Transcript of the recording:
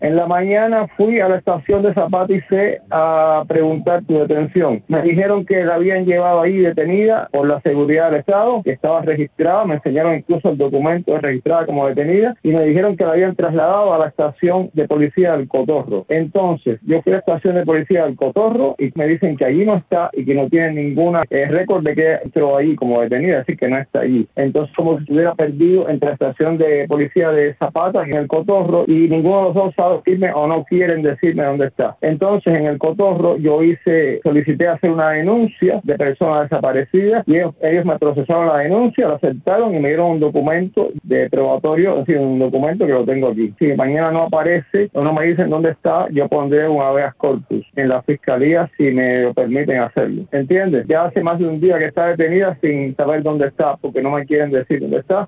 En la mañana fui a la estación de Zapata y C a preguntar tu detención. Me dijeron que la habían llevado ahí detenida por la seguridad del Estado, que estaba registrada, me enseñaron incluso el documento de registrada como detenida y me dijeron que la habían trasladado a la estación de policía del Cotorro. Entonces, yo fui a la estación de policía del Cotorro y me dicen que allí no está y que no tienen ninguna récord de que entró ahí como detenida, así que no está allí. Entonces, como si estuviera perdido entre la estación de policía de Zapata y en el Cotorro y ninguno de los dos sabe decirme o no quieren decirme dónde está. Entonces, en el Cotorro yo solicité hacer una denuncia de personas desaparecidas y ellos me procesaron la denuncia, la aceptaron y me dieron un documento de probatorio, es decir, un documento que lo tengo aquí. Si mañana no aparece o no me dicen dónde está, yo pondré un habeas corpus en la fiscalía si me lo permiten hacerlo. ¿Entiendes? Ya hace más de un día que está detenida sin saber dónde está, porque no me quieren decir dónde está